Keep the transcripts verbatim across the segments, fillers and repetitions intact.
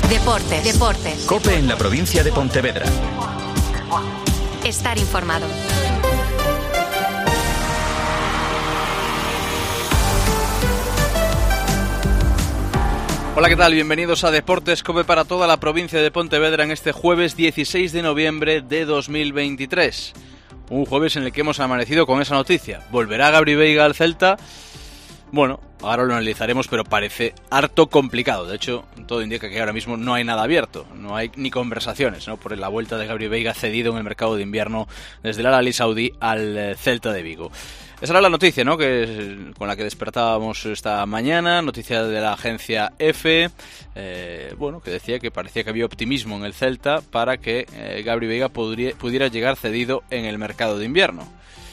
Deportes. Deportes. COPE en la provincia de Pontevedra. Estar informado. Hola, ¿qué tal? Bienvenidos a Deportes COPE para toda la provincia de Pontevedra en este jueves dieciséis de noviembre de dos mil veintitrés. Un jueves en el que hemos amanecido con esa noticia. ¿Volverá Gabri Veiga al Celta? Bueno, ahora lo analizaremos, pero parece harto complicado. De hecho, todo indica que ahora mismo no hay nada abierto, no hay ni conversaciones, ¿no?, por la vuelta de Gabri Veiga cedido en el mercado de invierno desde el Al-Ahly saudí al Celta de Vigo. Esa era la noticia, ¿no?, que con la que despertábamos esta mañana, noticia de la agencia EFE, eh, bueno, que decía que parecía que había optimismo en el Celta para que eh, Gabri Veiga podría, pudiera llegar cedido en el mercado de invierno.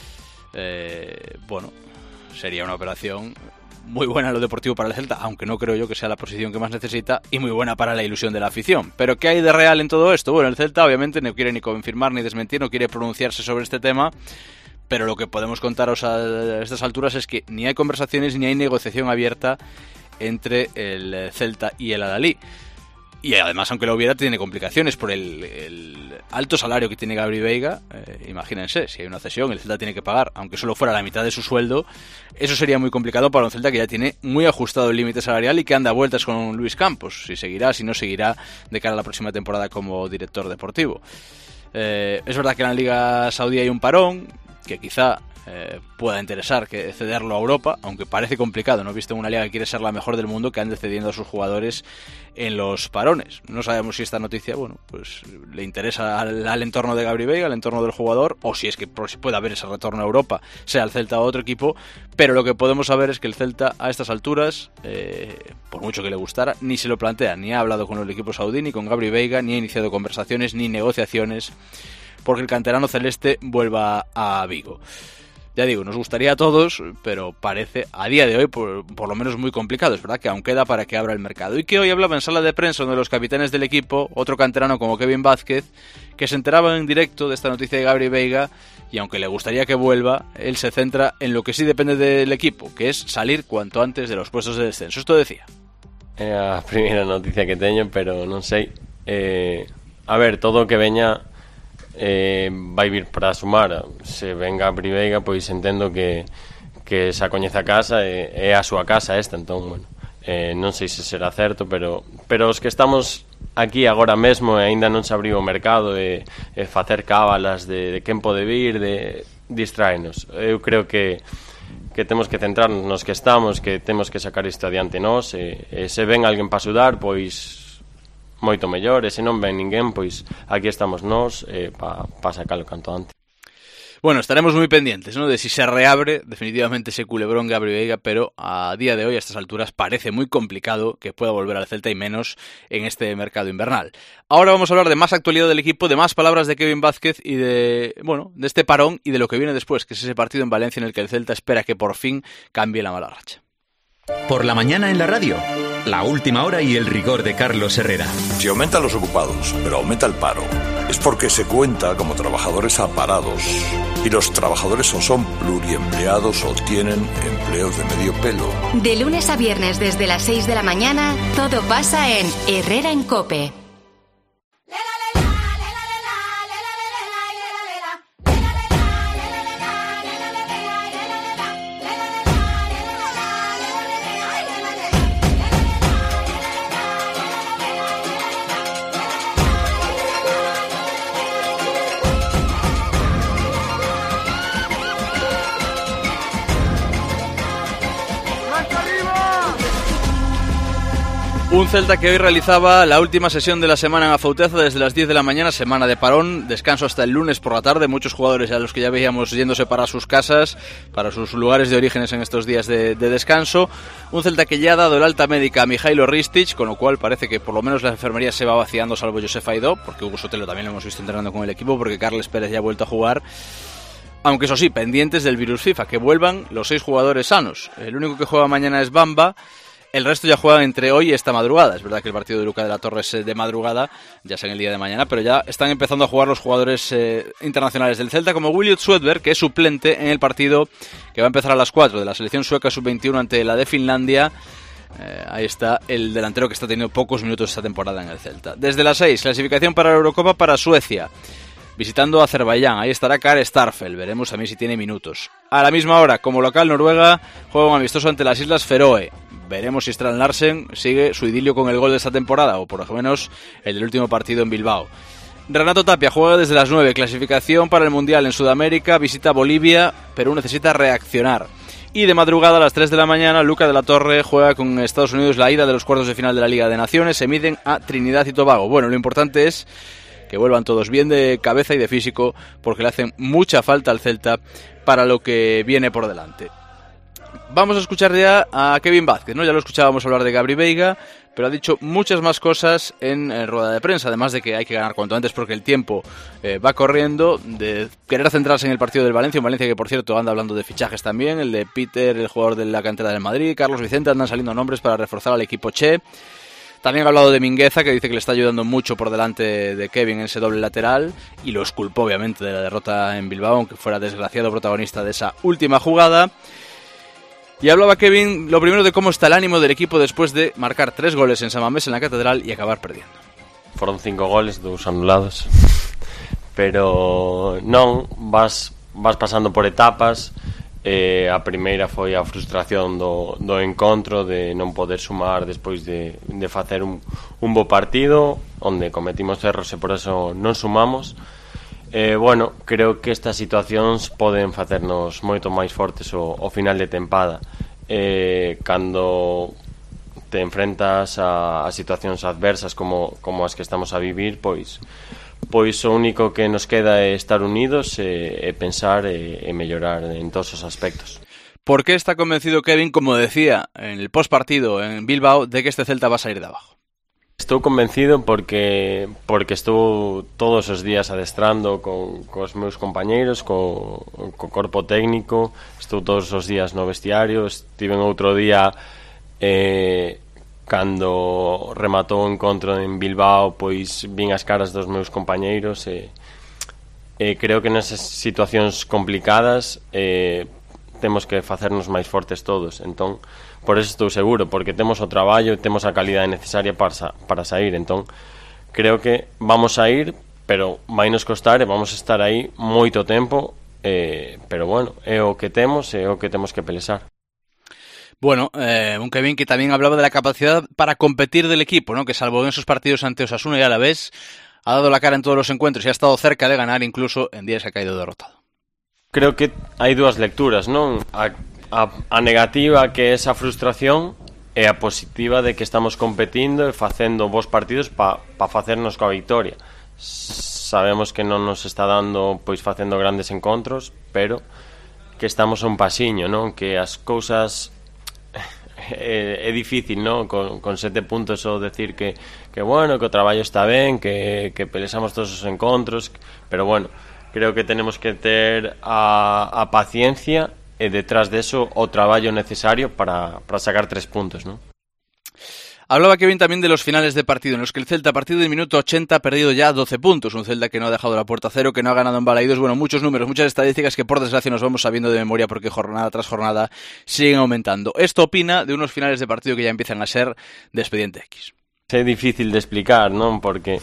Eh, bueno, sería una operación muy buena en lo deportivo para el Celta, aunque no creo yo que sea la posición que más necesita, y muy buena para la ilusión de la afición. ¿Pero qué hay de real en todo esto? Bueno, el Celta obviamente no quiere ni confirmar ni desmentir, no quiere pronunciarse sobre este tema, pero lo que podemos contaros a estas alturas es que ni hay conversaciones ni hay negociación abierta entre el Celta y el Al-Ahly. Y además, aunque lo hubiera, tiene complicaciones por el, el alto salario que tiene Gabri Veiga. Eh, imagínense, si hay una cesión, el Celta tiene que pagar, aunque solo fuera la mitad de su sueldo. Eso sería muy complicado para un Celta que ya tiene muy ajustado el límite salarial y que anda a vueltas con Luis Campos. Si seguirá, si no seguirá de cara a la próxima temporada como director deportivo. Eh, es verdad que en la Liga Saudí hay un parón que quizá eh, pueda interesar que cederlo a Europa, aunque parece complicado, ¿no? Visto en una liga que quiere ser la mejor del mundo, que ande cediendo a sus jugadores en los parones. No sabemos si esta noticia, bueno, pues le interesa al, al entorno de Gabri Veiga, al entorno del jugador, o si es que puede haber ese retorno a Europa, sea el Celta o otro equipo, pero lo que podemos saber es que el Celta a estas alturas, eh, por mucho que le gustara, ni se lo plantea, ni ha hablado con el equipo saudí, ni con Gabri Veiga, ni ha iniciado conversaciones, ni negociaciones, porque el canterano celeste vuelva a Vigo. Ya digo, nos gustaría a todos, pero parece a día de hoy por, por lo menos muy complicado. Es verdad que aún queda para que abra el mercado. Y que hoy hablaba en sala de prensa uno de los capitanes del equipo, otro canterano como Kevin Vázquez, que se enteraba en directo de esta noticia de Gabri Veiga, y aunque le gustaría que vuelva, él se centra en lo que sí depende del equipo, que es salir cuanto antes de los puestos de descenso. Esto decía. É a primeira noticia que teño, pero non sei. Eh, a ver, todo o que veña Eh, vai vir para sumar. Se venga Gabri Veiga, pois entendo que que xa coñece a casa e é a súa casa esta, entón, bueno, eh, non sei se será certo, pero pero os que estamos aquí agora mesmo e aínda non se abriu o mercado e, e facer cábalas de, de quen pode vir, de distraenos. Eu creo que que temos que centrarnos nos que estamos, que temos que sacar isto adiante nós, e, e se ven alguén para axudar, pois moito mellor, e se non ven ninguén, pois aquí estamos nós eh, para pa sacarlo canto antes. Bueno, estaremos muy pendientes, ¿no?, de si se reabre definitivamente ese culebrón Gabri Veiga, pero a día de hoy, a estas alturas, parece muy complicado que pueda volver al Celta, y menos en este mercado invernal. Ahora vamos a hablar de más actualidad del equipo, de más palabras de Kevin Vázquez y de, bueno, de este parón y de lo que viene después, que es ese partido en Valencia en el que el Celta espera que por fin cambie la mala racha. Por la mañana en la radio, la última hora y el rigor de Carlos Herrera. Si aumentan los ocupados, pero aumenta el paro, es porque se cuenta como trabajadores aparados. Y los trabajadores o son pluriempleados o tienen empleos de medio pelo. De lunes a viernes desde las seis de la mañana, todo pasa en Herrera en COPE. Un Celta que hoy realizaba la última sesión de la semana en Afouteza desde las diez de la mañana, semana de parón, descanso hasta el lunes por la tarde, muchos jugadores a los que ya veíamos yéndose para sus casas, para sus lugares de orígenes en estos días de, de descanso. Un Celta que ya ha dado el alta médica a Mijailo Ristic, con lo cual parece que por lo menos la enfermería se va vaciando, salvo Josef Aidó, porque Hugo Sotelo también lo hemos visto entrenando con el equipo, porque Carles Pérez ya ha vuelto a jugar. Aunque eso sí, pendientes del virus FIFA, que vuelvan los seis jugadores sanos. El único que juega mañana es Bamba. El resto ya juegan entre hoy y esta madrugada. Es verdad que el partido de Luca de la Torre es de madrugada, ya sea en el día de mañana, pero ya están empezando a jugar los jugadores eh, internacionales del Celta, como Williot Swedberg, que es suplente en el partido que va a empezar a las cuatro de la selección sueca sub veintiuno ante la de Finlandia. Eh, ahí está el delantero que está teniendo pocos minutos esta temporada en el Celta. Desde las seis, clasificación para la Eurocopa para Suecia, visitando a Azerbaiyán. Ahí estará Kare Starfel, veremos también si tiene minutos. A la misma hora, como local, Noruega juega un amistoso ante las Islas Feroe. Veremos si Strand Larsen sigue su idilio con el gol de esta temporada, o por lo menos el del último partido en Bilbao. Renato Tapia juega desde las nueve, clasificación para el Mundial en Sudamérica, visita Bolivia, Perú necesita reaccionar. Y de madrugada a las tres de la mañana, Luca de la Torre juega con Estados Unidos la ida de los cuartos de final de la Liga de Naciones. Se miden a Trinidad y Tobago. Bueno, lo importante es que vuelvan todos bien de cabeza y de físico, porque le hacen mucha falta al Celta para lo que viene por delante. Vamos a escuchar ya a Kevin Vázquez, ¿no? Ya lo escuchábamos hablar de Gabri Veiga, pero ha dicho muchas más cosas en, en rueda de prensa, además de que hay que ganar cuanto antes porque el tiempo eh, va corriendo, de querer centrarse en el partido del Valencia, un Valencia que por cierto anda hablando de fichajes también, el de Peter, el jugador de la cantera del Madrid, Carlos Vicente, andan saliendo nombres para reforzar al equipo Che. También ha hablado de Mingueza, que dice que le está ayudando mucho por delante de Kevin en ese doble lateral, y lo esculpó obviamente de la derrota en Bilbao, aunque fuera desgraciado protagonista de esa última jugada. Y hablaba Kevin lo primero de cómo está el ánimo del equipo después de marcar tres goles en San Mamés en la Catedral y acabar perdiendo. Foron cinco goles, dous anulados, pero non, vas, vas pasando por etapas. Eh, a primeira foi a frustración do, do encontro, de non poder sumar despois de, de facer un, un bo partido onde cometimos erros e por eso non sumamos. Eh, bueno, creo que estas situacións poden facernos moito máis fortes o, o final de tempada. Eh, cando te enfrentas a, a situacións adversas como, como as que estamos a vivir, pois pois o único que nos queda é estar unidos e, e pensar e, e mellorar en todos os aspectos. ¿Por qué está convencido Kevin, como decía en el postpartido en Bilbao, de que este Celta va a salir de abajo? Estou convencido porque porque estou todos os días adestrando con, cos meus compañeiros, co, co corpo técnico, estou todos os días no vestiario, estive outro día eh, cando rematou o encontro en Bilbao, pois vin as caras dos meus compañeiros e, e creo que nesas situacións complicadas eh, temos que facernos máis fortes todos. Entón, por eso estou seguro, porque temos o traballo e temos a calidade necesaria para, sa- para sair. Entón, creo que vamos a ir, pero vai nos costar e vamos a estar aí moito tempo, eh, pero bueno, é o que temos e é o que temos que pelexar. Bueno, eh, un Kevin que también hablaba de la capacidad para competir del equipo, ¿no? Que salvo en esos partidos ante Osasuna y Alavés, ha dado la cara en todos los encuentros y ha estado cerca de ganar incluso en días que ha caído derrotado. Creo que hai dúas lecturas, non? A, a, a negativa, que é esa frustración, e a positiva de que estamos competindo e facendo bons partidos para pa facernos coa victoria. Sabemos que non nos está dando pois facendo grandes encontros, pero que estamos a un pasiño, non? Que as cousas é, é difícil, non? Con, con sete puntos ou decir que, que bueno, que o traballo está ben, que, que pelexamos todos os encontros, pero bueno, creo que tenemos que ter a, a paciencia e detrás de eso o traballo necesario para, para sacar tres puntos, ¿no? Hablaba Kevin también de los finales de partido, en los que el Celta a partir del minuto ochenta ha perdido ya doce puntos, un Celta que no ha dejado la puerta a cero, que no ha ganado en Balaídos, bueno, muchos números, muchas estadísticas que por desgracia nos vamos sabiendo de memoria porque jornada tras jornada siguen aumentando. Esto opina de unos finales de partido que ya empiezan a ser de expediente X. É difícil de explicar, non? Porque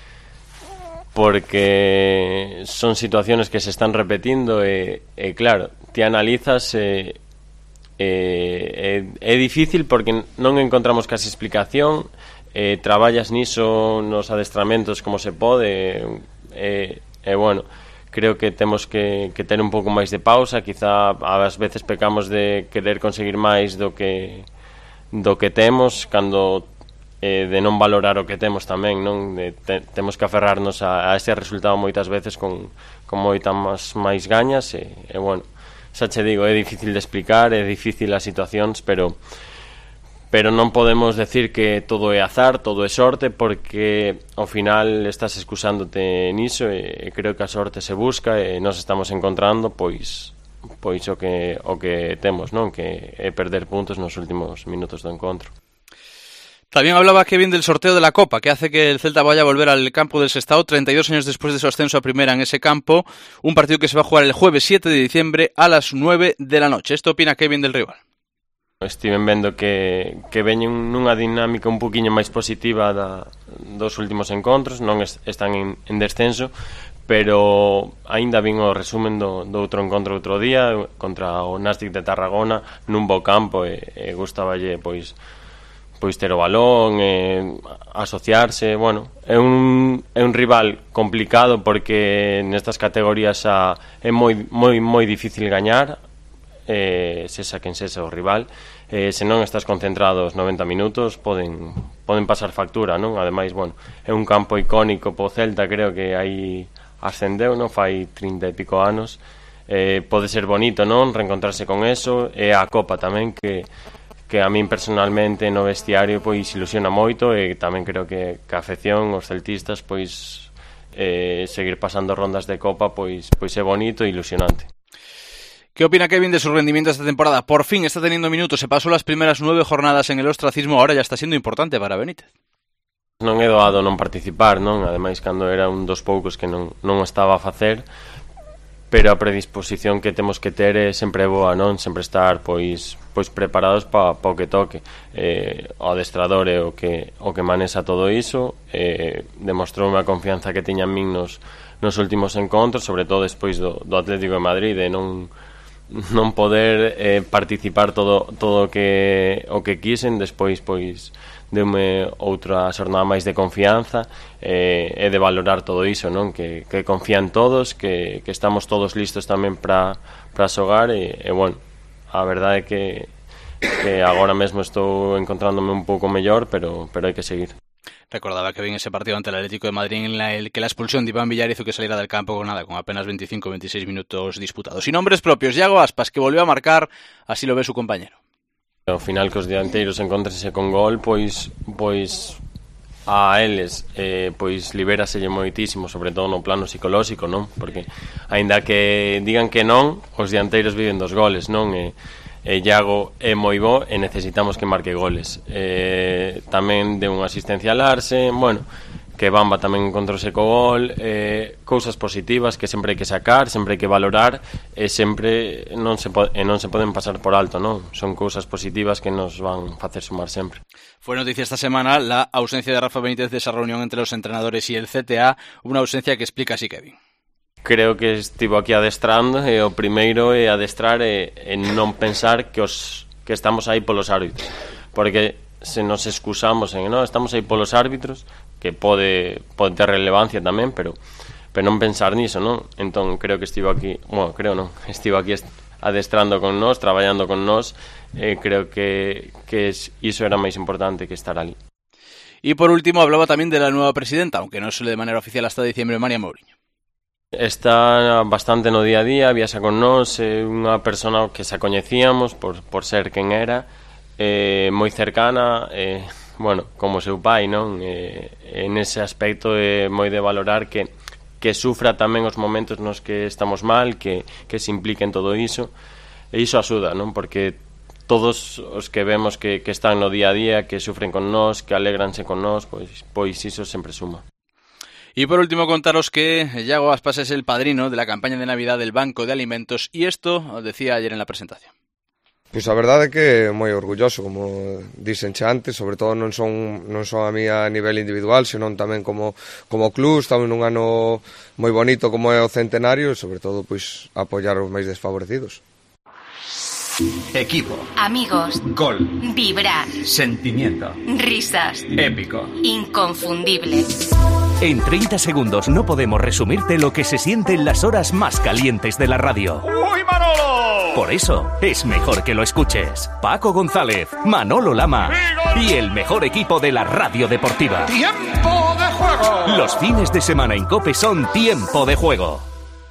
porque son situaciones que se están repetindo e, e claro, ti analizas e, e, é difícil porque non encontramos casi explicación, e traballas niso nos adestramentos como se pode e, e bueno, creo que temos que, que ter un pouco máis de pausa, quizá ás veces pecamos de querer conseguir máis do que do que temos, cando Eh, de non valorar o que temos tamén, non? De, te, temos que aferrarnos a, a ese resultado moitas veces con, con moitas máis, máis gañas e, e bueno, xa che digo, é difícil de explicar, é difícil as situacións, pero pero non podemos decir que todo é azar, todo é sorte, porque ao final estás excusándote niso e, e creo que a sorte se busca e nos estamos encontrando pois pois o que o que temos, non? Que é perder puntos nos últimos minutos do encontro. También hablaba Kevin del sorteo de la Copa, que hace que el Celta vaya a volver al campo del Sestao treinta y dos años después de su ascenso a primera en ese campo, un partido que se va a jugar el jueves siete de diciembre a las nueve de la noche. Esto opina Kevin del rival. Estiven vendo que, que veñen nunha dinámica un poquinho máis positiva da, dos últimos encontros, non est, están en, en descenso, pero aínda vin o resumen do, do outro encontro outro día contra o Nàstic de Tarragona nun bo campo e, e gustavalle pois pois ter o balón, e asociarse, bueno, é un é un rival complicado porque nestas categorías a, é moi moi moi difícil gañar, eh, sexa quen sexa o rival, eh, se non estás concentrado os noventa minutos poden poden pasar factura, non? Ademais, bueno, é un campo icónico po Celta, creo que aí ascendeu, non? Fai trinta e pico anos, eh, pode ser bonito, non? Reencontrarse con eso, e a Copa tamén que que a min personalmente no vestiario pois ilusiona moito, e tamén creo que, que a afección, os celtistas, pois eh, seguir pasando rondas de Copa pois pois é bonito e ilusionante. ¿Qué opina Kevin de su rendimiento esta temporada? Por fin está teniendo minutos, se pasó las primeras nueve jornadas en el ostracismo, ahora ya está siendo importante para Benítez. Non é doado non participar, non? Ademais, cando era un dos poucos que non, non estaba a facer, pero a predisposición que temos que ter é sempre boa, non? Sempre estar pois pois preparados para pa o que toque. Eh, o adestrador é o que o que manexa todo iso, eh, demostrou unha confianza que tiña en min nos, nos últimos encontros, sobre todo despois do, do Atlético de Madrid, de non non poder eh, participar todo todo o que o que quisen. Despois pois deume outra xornada máis de confianza, eh, e de valorar todo iso, non? Que, que confían todos, que, que estamos todos listos tamén para para xogar, e, e bueno, a verdade é que, que agora mesmo estou encontrándome un pouco mellor, pero, pero hai que seguir. Recordaba que en ese partido ante el Atlético de Madrid en la, el que la expulsión de Iván Villar hizo que saliera del campo con nada, con apenas veinticinco veintiséis minutos disputados. Sin nombres propios, Iago Aspas, que volvió a marcar, así lo ve su compañero. Ao final que os dianteiros encontrense con gol, pois pois a eles eh, pois libéraselle moitísimo, sobre todo no plano psicolóxico, non? Porque aínda que digan que non, os dianteiros viven dos goles, non? E, e Iago é moi bo e necesitamos que marque goles. Eh, tamén de unha asistencia al Arce, bueno, que Bamba tamén encontrouse co gol, eh, cousas positivas que sempre hai que sacar, sempre hai que valorar, e sempre non se, po- e non se poden pasar por alto, non? Son cousas positivas que nos van facer sumar sempre. Fue noticia esta semana la ausencia de Rafa Benítez de esa reunión entre los entrenadores y el C T A, una ausencia que explica así Kevin. Creo que estivo aquí adestrando, e o primeiro é adestrar e, e non pensar que os que estamos aí polos árbitros, porque se nos excusamos en, no, estamos aí polos árbitros, que pode pode ter relevancia tamén, pero pero non pensar niso, non? Entón creo que estivo aquí, bueno, creo non, estivo aquí adestrando con nós, traballando con nós, e eh, creo que que iso era máis importante que estar ali. Y por último hablaba también de la nueva presidenta, aunque no suele de manera oficial hasta diciembre, María Mourinho. Está bastante no día a día, viaxa con nós, é unha persona que xa coñecíamos por, por ser quen era, eh, moi cercana, eh, bueno, como seu pai, non? Eh, en ese aspecto é moi de valorar que, que sufra tamén os momentos nos que estamos mal, que, que se implique en todo iso, e iso axuda, non? Porque todos os que vemos que, que están no día a día, que sufren con nós, que alegranse con nós, pois, pois iso sempre suma. Y por último contaros que Iago Aspas es el padrino de la campaña de Navidad del Banco de Alimentos, y esto decía ayer en la presentación. Pois a verdade é que moi orgulloso, como dixen xa antes, sobre todo non son non son a mí a nivel individual, senón tamén como como club, estamos nun ano moi bonito como é o centenario, e sobre todo pois apoiar os máis desfavorecidos. Equipo. Amigos. Gol. Vibrar. Sentimiento. Risas. Épico. Inconfundible. En treinta segundos no podemos resumirte lo que se siente en las horas más calientes de la radio. ¡Uy, Manolo! Por eso, es mejor que lo escuches. Paco González, Manolo Lama y el mejor equipo de la radio deportiva. ¡Tiempo de juego! Los fines de semana en COPE son Tiempo de Juego.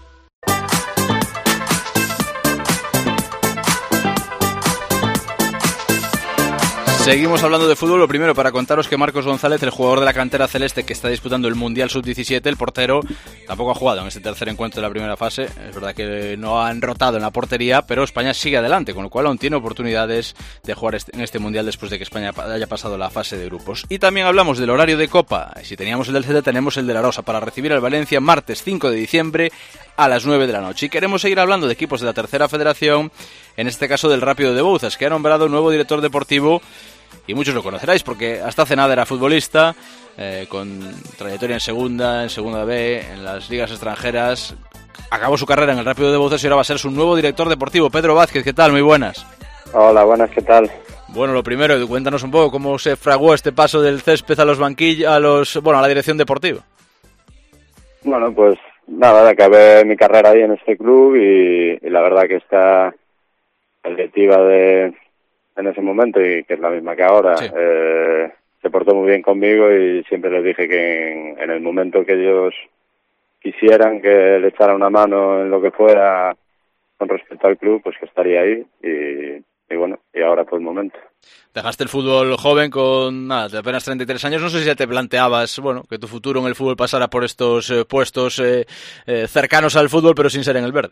Seguimos hablando de fútbol. Lo primero, para contaros que Marcos González, el jugador de la cantera celeste que está disputando el Mundial sub diecisiete, el portero, tampoco ha jugado en este tercer encuentro de la primera fase. Es verdad que no han rotado en la portería, pero España sigue adelante, con lo cual aún tiene oportunidades de jugar en este Mundial después de que España haya pasado la fase de grupos. Y también hablamos del horario de Copa. Si teníamos el del Celta, tenemos el de la Rosa, para recibir al Valencia martes cinco de diciembre a las nueve de la noche. Y queremos seguir hablando de equipos de la tercera federación, en este caso del Rápido de Bouzas, que ha nombrado nuevo director deportivo, y muchos lo conoceráis porque hasta hace nada era futbolista, eh, con trayectoria en segunda, en segunda B, en las ligas extranjeras. Acabó su carrera en el Rápido de Bouzas y ahora va a ser su nuevo director deportivo. Pedro Vázquez, ¿qué tal? Muy buenas. Hola, buenas, ¿qué tal? Bueno, lo primero, cuéntanos un poco cómo se fraguó este paso del césped a los banquillos, a los, bueno, a la dirección deportiva. Bueno, pues nada, acabé mi carrera ahí en este club y, y la verdad que esta directiva de en ese momento, y que es la misma que ahora, sí. eh, se portó muy bien conmigo y siempre les dije que en, en el momento que ellos quisieran que le echara una mano en lo que fuera con respecto al club, pues que estaría ahí y, y bueno, y ahora fue el momento. Dejaste el fútbol joven con nada, de apenas treinta y tres años. No sé si ya te planteabas, bueno, que tu futuro en el fútbol pasara por estos eh, puestos eh, eh, cercanos al fútbol, pero sin ser en el verde.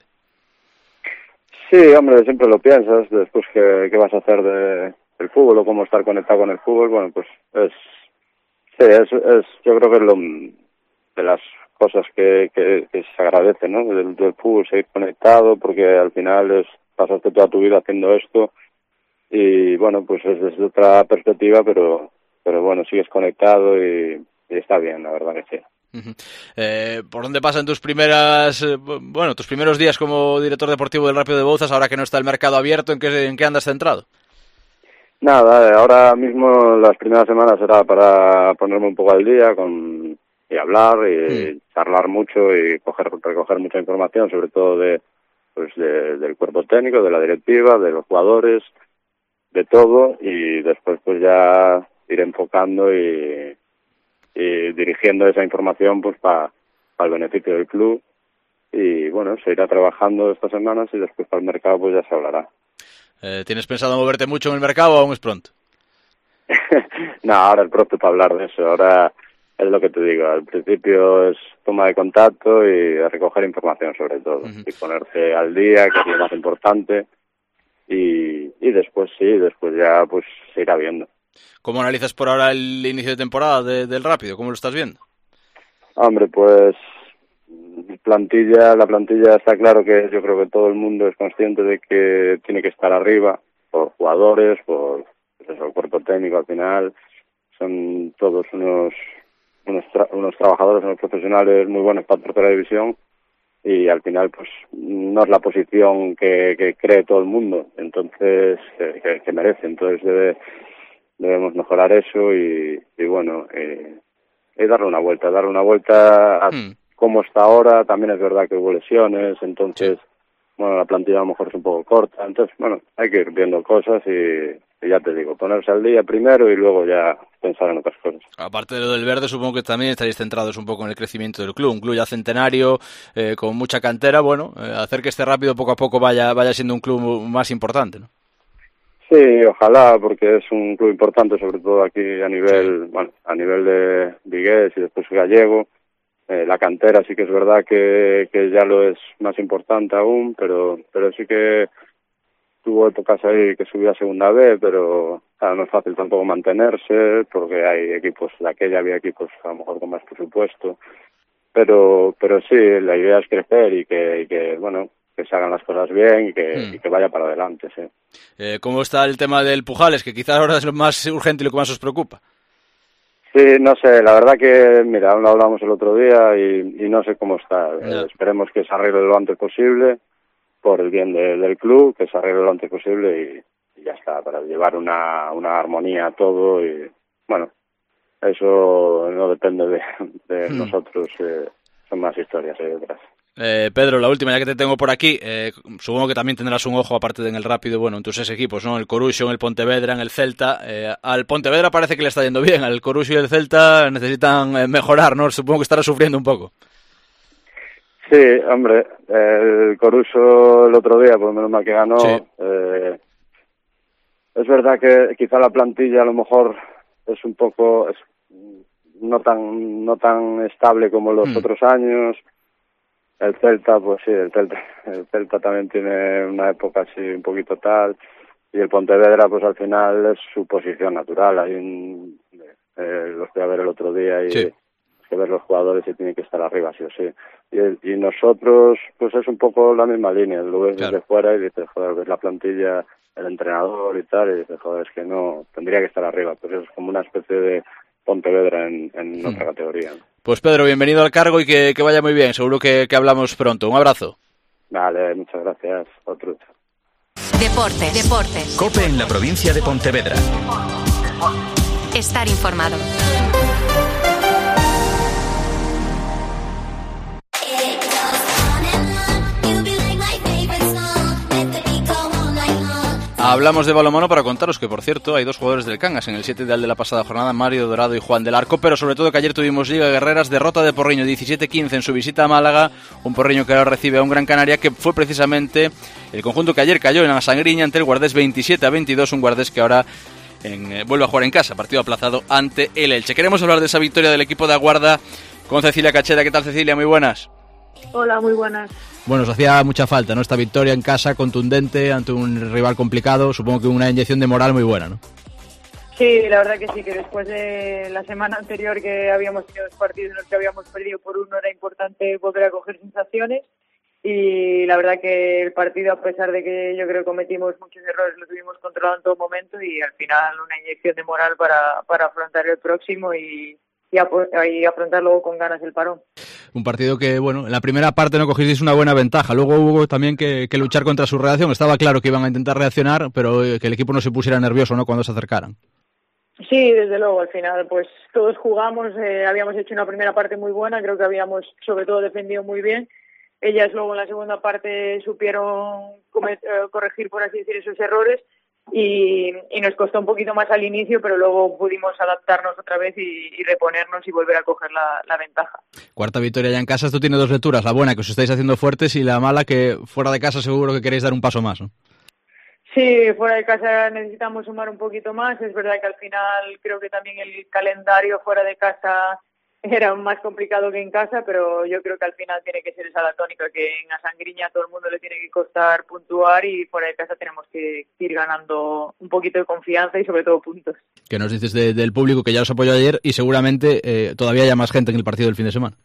Sí, hombre, siempre lo piensas, después qué, qué vas a hacer de, del fútbol o cómo estar conectado con el fútbol. Bueno, pues es, sí, es, es yo creo que es lo de las cosas que, que, que se agradece, ¿no? Del, del fútbol, seguir conectado, porque al final es pasaste toda tu vida haciendo esto y bueno, pues es desde otra perspectiva, pero pero bueno, sigues conectado y, y está bien, la verdad que sí. Uh-huh. Eh, ¿Por dónde pasan tus primeras, eh, bueno, tus primeros días como director deportivo del Rápido de Bouzas, ahora que no está el mercado abierto? ¿En qué, en qué andas centrado? Nada, ahora mismo las primeras semanas era para ponerme un poco al día con y hablar y mm. charlar mucho y coger recoger mucha información, sobre todo de pues de, del cuerpo técnico, de la directiva, de los jugadores, de todo, y después pues ya ir enfocando y, y dirigiendo esa información pues para pa el beneficio del club y bueno, se irá trabajando estas semanas y después para el mercado pues ya se hablará. Eh, ¿Tienes pensado moverte mucho en el mercado o aún es pronto? No, ahora es pronto para hablar de eso, ahora es lo que te digo, al principio es toma de contacto y recoger información sobre todo, uh-huh. y ponerse al día, que es lo más importante, y, y después sí, después ya pues se irá viendo. ¿Cómo analizas por ahora el inicio de temporada de, del Rápido? ¿Cómo lo estás viendo? Hombre, pues plantilla, la plantilla está claro que yo creo que todo el mundo es consciente de que tiene que estar arriba, por jugadores, por pues, el cuerpo técnico al final, son todos unos unos, tra- unos trabajadores, unos profesionales muy buenos para tercera división y al final pues no es la posición que, que cree todo el mundo, entonces eh, que, que merece, entonces debe, debemos mejorar eso y, y bueno, eh, y darle una vuelta, darle una vuelta a mm. cómo está ahora. También es verdad que hubo lesiones, entonces sí. bueno, la plantilla a lo mejor es un poco corta, entonces bueno, hay que ir viendo cosas y y ya te digo, ponerse al día primero y luego ya pensar en otras cosas. Aparte de lo del verde, supongo que también estaréis centrados un poco en el crecimiento del club, un club ya centenario, eh, con mucha cantera, bueno, eh, hacer que este Rápido poco a poco vaya vaya siendo un club más importante, ¿no? Sí, ojalá, porque es un club importante, sobre todo aquí a nivel, sí. bueno, a nivel de Vigués y después Gallego. Eh, la cantera sí que es verdad que, que ya lo es más importante aún, pero pero sí que tuvo épocas ahí que subía a segunda B, pero claro, no es fácil tampoco mantenerse, porque hay equipos, de aquella había equipos a lo mejor con más presupuesto, pero pero sí, la idea es crecer y que, y que bueno, que se hagan las cosas bien y que, hmm. y que vaya para adelante, sí. Eh, ¿Cómo está el tema del Pujales, que quizás ahora es lo más urgente y lo que más os preocupa? Sí, no sé, la verdad que, mira, aún lo hablamos el otro día y, y no sé cómo está. No. Eh, esperemos que se arregle lo antes posible, por el bien de, del club, que se arregle lo antes posible y, y ya está, para llevar una, una armonía a todo y, bueno, eso no depende de, de hmm. nosotros, eh, son más historias ahí detrás. Eh, Pedro, la última, ya que te tengo por aquí, eh, supongo que también tendrás un ojo, aparte de en el Rápido, bueno, en tus seis equipos, ¿no? El Coruxo, en el Pontevedra, en el Celta. Eh, al Pontevedra parece que le está yendo bien, al Coruxo y el Celta necesitan eh, mejorar, ¿no? Supongo que estará sufriendo un poco. Sí, hombre, el Coruso el otro día, por lo menos mal que ganó, sí. eh, es verdad que quizá la plantilla a lo mejor es un poco, es no tan no tan estable como los mm. otros años. El Celta, pues sí, el Celta, el Celta también tiene una época así un poquito tal, y el Pontevedra pues al final es su posición natural. Hay un, eh, los fui a ver el otro día y... Sí. que ver los jugadores y tienen que estar arriba, sí o sí. Y, y nosotros, pues es un poco la misma línea, lo ves claro. desde fuera y dices, joder, ves la plantilla, el entrenador y tal, y dices, joder, es que no, tendría que estar arriba, pues es como una especie de Pontevedra en, en hmm. otra categoría. Pues Pedro, bienvenido al cargo y que, que vaya muy bien, seguro que, que hablamos pronto. Un abrazo. Vale, muchas gracias. Otro. Deportes, deportes. COPE en la provincia de Pontevedra. Estar informado. Hablamos de balonmano para contaros que, por cierto, hay dos jugadores del Cangas en el siete ideal de la pasada jornada, Mario Dorado y Juan del Arco, pero sobre todo que ayer tuvimos Liga Guerreras, derrota de Porriño diecisiete quince en su visita a Málaga, un Porriño que ahora recibe a un Gran Canaria que fue precisamente el conjunto que ayer cayó en la Sangriña ante el Guardés veintisiete a veintidós, un Guardés que ahora en, eh, vuelve a jugar en casa, partido aplazado ante el Elche. Queremos hablar de esa victoria del equipo de Aguarda con Cecilia Cacheda. ¿Qué tal, Cecilia? Muy buenas. Hola, muy buenas. Bueno, os hacía mucha falta, ¿no? Esta victoria en casa, contundente, ante un rival complicado, supongo que una inyección de moral muy buena, ¿no? Sí, la verdad que sí, que después de la semana anterior que habíamos tenido dos partidos en los que habíamos perdido por uno, era importante volver a coger sensaciones, y la verdad que el partido, a pesar de que yo creo que cometimos muchos errores, lo tuvimos controlado en todo momento, y al final una inyección de moral para, para afrontar el próximo y... Y, ap- y afrontar luego con ganas el parón. Un partido que, bueno, en la primera parte no cogisteis una buena ventaja, luego hubo también que, que luchar contra su reacción. Estaba claro que iban a intentar reaccionar, pero que el equipo no se pusiera nervioso, ¿no?, cuando se acercaran. Sí, desde luego, al final pues todos jugamos, eh, habíamos hecho una primera parte muy buena, creo que habíamos sobre todo defendido muy bien. Ellas luego en la segunda parte supieron comet- eh, corregir, por así decir, esos errores. Y, y nos costó un poquito más al inicio, pero luego pudimos adaptarnos otra vez y, y reponernos y volver a coger la, la ventaja. Cuarta victoria ya en casa. Esto tiene dos lecturas, la buena que os estáis haciendo fuertes y la mala que fuera de casa seguro que queréis dar un paso más, ¿no? Sí, fuera de casa necesitamos sumar un poquito más. Es verdad que al final creo que también el calendario fuera de casa era más complicado que en casa, pero yo creo que al final tiene que ser esa la tónica, que en la Sangriña a todo el mundo le tiene que costar puntuar y fuera de casa tenemos que ir ganando un poquito de confianza y sobre todo puntos. ¿Qué nos dices de, del público que ya os apoyó ayer y seguramente eh, todavía haya más gente en el partido del fin de semana?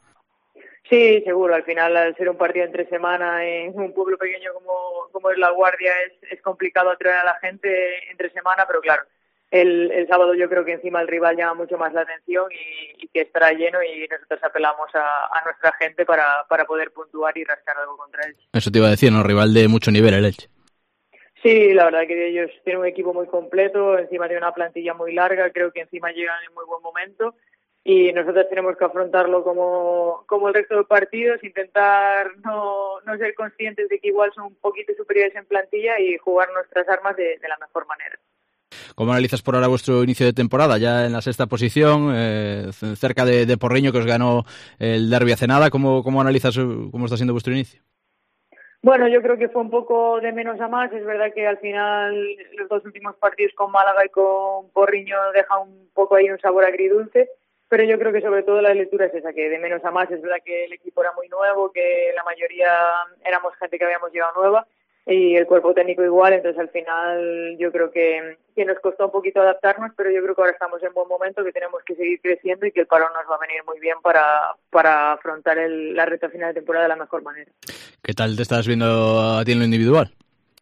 Sí, seguro. Al final, al ser un partido entre semana en un pueblo pequeño como, como es La Guardia, es, es complicado atraer a la gente entre semana, pero claro, El, el sábado yo creo que encima el rival llama mucho más la atención y, y que estará lleno y nosotros apelamos a, a nuestra gente para, para poder puntuar y rascar algo contra Elche. Eso te iba a decir, ¿no? Rival de mucho nivel el Elche. Sí, la verdad que ellos tienen un equipo muy completo, encima tienen una plantilla muy larga, creo que encima llegan en muy buen momento y nosotros tenemos que afrontarlo como, como el resto de partidos, intentar no, no ser conscientes de que igual son un poquito superiores en plantilla y jugar nuestras armas de, de la mejor manera. ¿Cómo analizas por ahora vuestro inicio de temporada? Ya en la sexta posición, eh, cerca de, de Porriño, que os ganó el derbi hace nada. ¿Cómo, cómo analizas cómo está siendo vuestro inicio? Bueno, yo creo que fue un poco de menos a más. Es verdad que al final los dos últimos partidos con Málaga y con Porriño dejan un poco ahí un sabor agridulce, pero yo creo que sobre todo la lectura es esa, que de menos a más. Es verdad que el equipo era muy nuevo, que la mayoría éramos gente que habíamos llegado nueva, y el cuerpo técnico igual, entonces al final yo creo que, que nos costó un poquito adaptarnos, pero yo creo que ahora estamos en buen momento, que tenemos que seguir creciendo y que el parón nos va a venir muy bien para, para afrontar el, la recta final de temporada de la mejor manera. ¿Qué tal te estás viendo a ti en lo individual?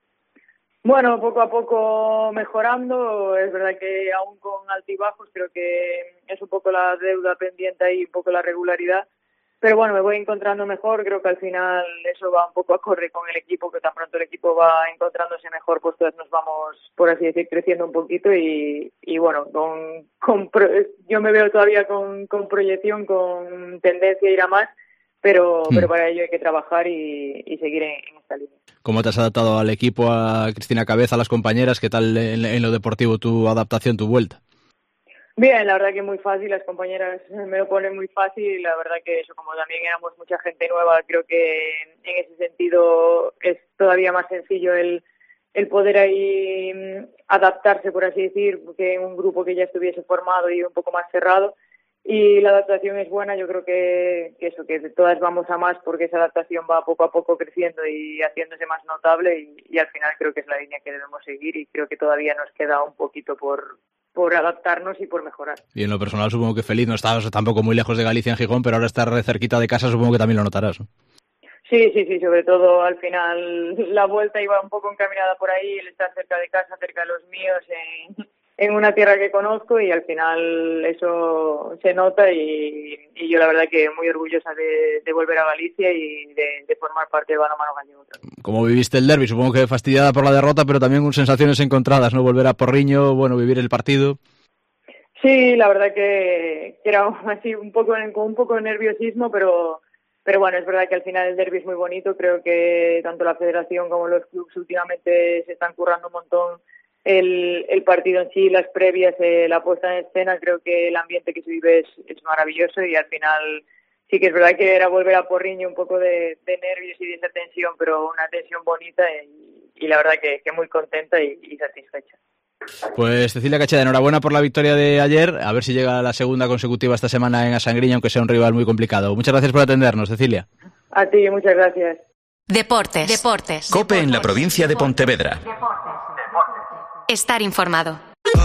Bueno, poco a poco mejorando, es verdad que aún con altibajos, creo que es un poco la deuda pendiente ahí, un poco la regularidad. Pero bueno, me voy encontrando mejor, creo que al final eso va un poco acorde con el equipo, que tan pronto el equipo va encontrándose mejor, pues todos nos vamos, por así decir, creciendo un poquito y, y bueno, con, con pro, yo me veo todavía con, con proyección, con tendencia a ir a más, pero, mm. pero para ello hay que trabajar y, y seguir en, en esta línea. ¿Cómo te has adaptado al equipo, a Cristina Cabeza, a las compañeras? ¿Qué tal en, en lo deportivo tu adaptación, tu vuelta? Bien, la verdad que muy fácil, las compañeras me lo ponen muy fácil y la verdad que eso, como también éramos mucha gente nueva, creo que en ese sentido es todavía más sencillo el, el poder ahí adaptarse, por así decir, que en un grupo que ya estuviese formado y un poco más cerrado, y la adaptación es buena. Yo creo que, que eso, que todas vamos a más porque esa adaptación va poco a poco creciendo y haciéndose más notable y, y al final creo que es la línea que debemos seguir y creo que todavía nos queda un poquito por por adaptarnos y por mejorar. Y en lo personal supongo que feliz, no estabas tampoco muy lejos de Galicia, en Gijón, pero ahora estar cerquita de casa supongo que también lo notarás, ¿no? Sí, sí, sí, sobre todo al final la vuelta iba un poco encaminada por ahí, el estar cerca de casa, cerca de los míos, en, en una tierra que conozco, y al final eso se nota, y, y yo la verdad que muy orgullosa de, de volver a Galicia y de, de formar parte de Balonmano Gallego. ¿Cómo viviste el derbi? Supongo que fastidiada por la derrota, pero también con sensaciones encontradas, ¿no? Volver a Porriño, bueno, vivir el partido. Sí, la verdad que, que era así un poco con un poco de nerviosismo, pero pero bueno, es verdad que al final el derbi es muy bonito. Creo que tanto la federación como los clubes últimamente se están currando un montón el, el partido en sí, las previas, eh, la puesta en escena. Creo que el ambiente que se vive es, es maravilloso, y al final sí que es verdad que era volver a Porriño un poco de, de nervios y de esa tensión, pero una tensión bonita, y, y la verdad que, que muy contenta y, y satisfecha. Pues Cecilia Cacheda, enhorabuena por la victoria de ayer, a ver si llega la segunda consecutiva esta semana en Asangriña, aunque sea un rival muy complicado. Muchas gracias por atendernos, Cecilia. A ti, muchas gracias. Deportes. Deportes. COPE en la provincia de Pontevedra. Deportes. Estar informado.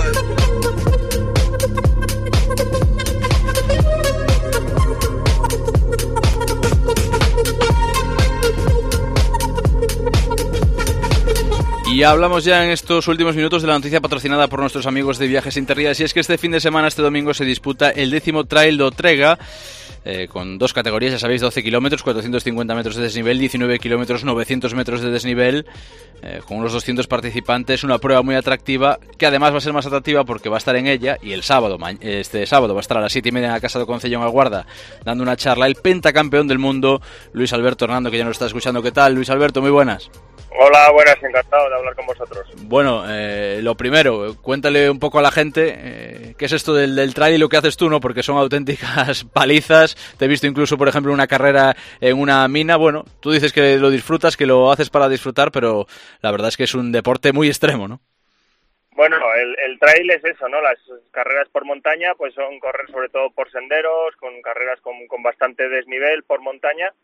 Y hablamos ya en estos últimos minutos de la noticia patrocinada por nuestros amigos de Viajes Interrías, y es que este fin de semana, este domingo, se disputa el décimo Trail do Trega, eh, con dos categorías, ya sabéis, doce kilómetros, cuatrocientos cincuenta metros de desnivel, diecinueve kilómetros, novecientos metros de desnivel, eh, con unos doscientos participantes, una prueba muy atractiva, que además va a ser más atractiva porque va a estar en ella, y el sábado, este sábado va a estar a las siete y media en la Casa do Concello en Aguarda, dando una charla, el pentacampeón del mundo, Luis Alberto Hernando, que ya nos está escuchando. ¿Qué tal, Luis Alberto? Muy buenas. Hola, buenas, encantado de hablar con vosotros. Bueno, eh, lo primero, cuéntale un poco a la gente eh, qué es esto del, del trail y lo que haces tú, ¿no? Porque son auténticas palizas. Te he visto incluso, por ejemplo, una carrera en una mina. Bueno, tú dices que lo disfrutas, que lo haces para disfrutar, pero la verdad es que es un deporte muy extremo, ¿no? Bueno, el, el trail es eso, ¿no? Las carreras por montaña pues son correr sobre todo por senderos, con carreras con, con bastante desnivel por montaña.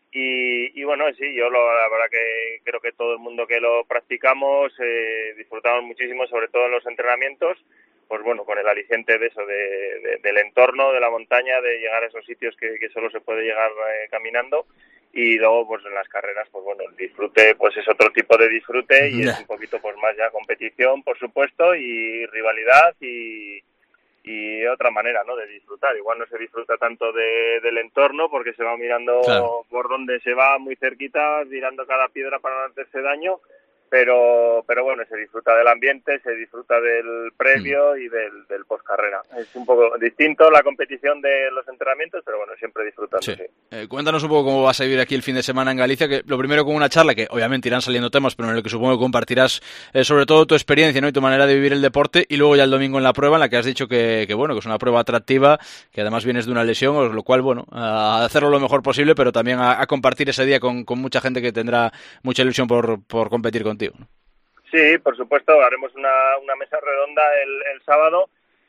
Y, y bueno, sí, yo lo, la verdad que creo que todo el mundo que lo practicamos eh, disfrutamos muchísimo, sobre todo en los entrenamientos, pues bueno, con el aliciente de eso, de, de, del entorno, de la montaña, de llegar a esos sitios que, que solo se puede llegar eh, caminando, y luego pues en las carreras, pues bueno, el disfrute pues es otro tipo de disfrute, y yeah. es un poquito pues más ya competición, por supuesto, y rivalidad, y y otra manera, ¿no?, de disfrutar. Igual no se disfruta tanto de, del entorno porque se va mirando claro. por donde se va, muy cerquita, mirando cada piedra para no hacerse daño, pero pero bueno, se disfruta del ambiente, se disfruta del previo mm. y del, del postcarrera. Es un poco distinto la competición de los entrenamientos, pero bueno, siempre disfrutando. Sí. Sí. Eh, cuéntanos un poco cómo vas a vivir aquí el fin de semana en Galicia, que lo primero con una charla, que obviamente irán saliendo temas, pero en el que supongo que compartirás eh, sobre todo tu experiencia, ¿no?, y tu manera de vivir el deporte, y luego ya el domingo en la prueba, en la que has dicho que, que bueno, que es una prueba atractiva, que además vienes de una lesión, lo cual, bueno, a hacerlo lo mejor posible, pero también a, a compartir ese día con, con mucha gente que tendrá mucha ilusión por, por competir contigo. Sí, por supuesto, haremos una, una mesa redonda el, el sábado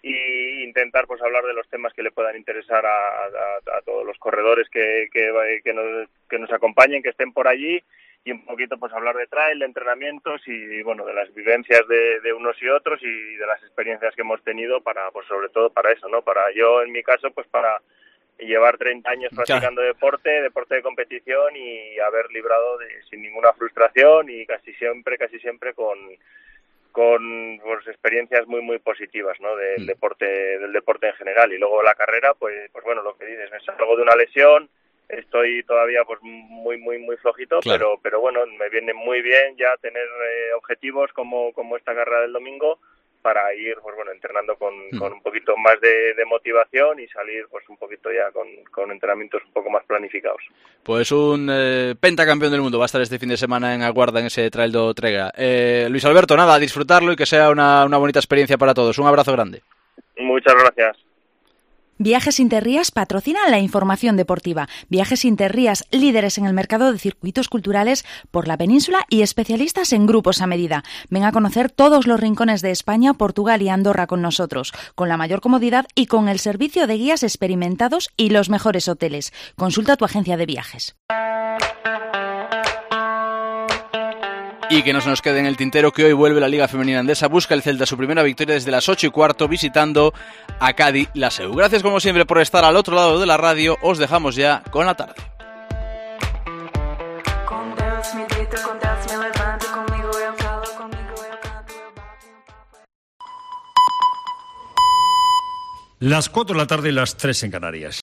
y intentar pues hablar de los temas que le puedan interesar a, a, a todos los corredores que, que, que, nos, que nos acompañen, que estén por allí, y un poquito pues hablar de trail, de entrenamientos y bueno, de las vivencias de, de unos y otros, y de las experiencias que hemos tenido para, pues sobre todo para eso, ¿no? Para yo, en mi caso, pues para llevar treinta años practicando claro. deporte, deporte de competición, y haber librado de, sin ninguna frustración, y casi siempre, casi siempre con con pues, experiencias muy muy positivas, ¿no?, del mm. deporte del deporte en general. Y luego la carrera, pues pues bueno, lo que dices, me salgo de una lesión, estoy todavía pues muy muy muy flojito, claro. pero pero bueno, me viene muy bien ya tener eh, objetivos como como esta carrera del domingo, para ir pues bueno entrenando con, mm. con un poquito más de, de motivación, y salir pues un poquito ya con, con entrenamientos un poco más planificados. Pues un eh, pentacampeón del mundo va a estar este fin de semana en Aguarda, en ese Trail do Trega. Eh, Luis Alberto, nada, a disfrutarlo y que sea una, una bonita experiencia para todos. Un abrazo grande. Muchas gracias. Viajes Interrías patrocinan la información deportiva. Viajes Interrías, líderes en el mercado de circuitos culturales por la península y especialistas en grupos a medida. Ven a conocer todos los rincones de España, Portugal y Andorra con nosotros, con la mayor comodidad y con el servicio de guías experimentados y los mejores hoteles. Consulta tu agencia de viajes. Y que no se nos quede en el tintero que hoy vuelve la Liga Femenina Andesa. Busca el Celta su primera victoria desde las ocho y cuarto visitando a Cádiz la S E U. Gracias como siempre por estar al otro lado de la radio. Os dejamos ya con la tarde. Las cuatro de la tarde y las tres en Canarias.